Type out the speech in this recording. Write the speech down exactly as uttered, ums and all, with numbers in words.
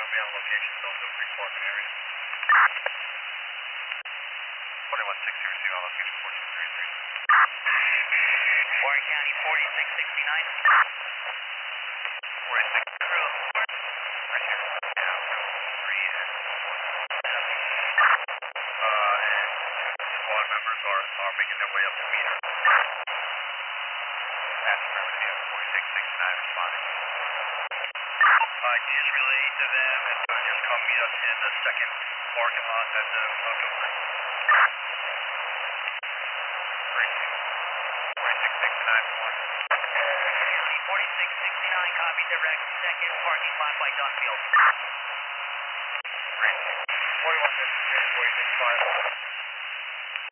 we have locations on the Freeport area. twenty-one six zero zero, location fourteen thirty-three. Warren County, forty-six sixty-nine. forty-six zero. Right here. Yeah, three and four. Uh, and squad members are, are making their way up to meet her. Affirmative, yeah, forty-six sixty-nine responding. Uh, just relay to them and so just come meet us in the second parking lot at the uh, building. forty-six sixty-nine one. County, forty-six sixty-nine, copy direct, second parking lot by Dustfield. forty-one fifty-three, forty-six five.